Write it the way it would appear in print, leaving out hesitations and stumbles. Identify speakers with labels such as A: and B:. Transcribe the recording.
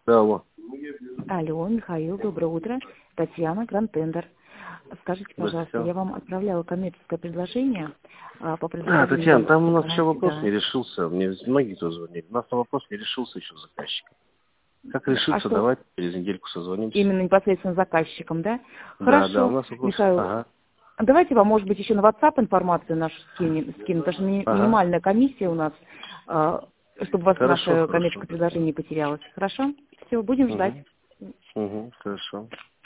A: Алло.
B: Алло, Михаил, доброе утро. Татьяна, Гранд-Тендер. Скажите, пожалуйста, я вам отправляла коммерческое предложение по предоставлению...
A: Татьяна, там у нас еще вопрос
B: да.
A: не решился. Мне многие тоже звонили. У нас там вопрос не решился еще с заказчиком. Как решится,
B: что?
A: давайте через недельку созвонимся.
B: Именно непосредственно с заказчиком, да?
A: Да,
B: Хорошо,
A: да, у нас вопрос.
B: Михаил.
A: Ага.
B: Давайте вам, может быть, еще на WhatsApp информацию нашу скинем, потому что минимальная комиссия у нас, чтобы у вас
A: Хорошо,
B: наше
A: хорошо.
B: коммерческое предложение не потерялось. Хорошо? Все, будем ждать.
A: Угу, хорошо.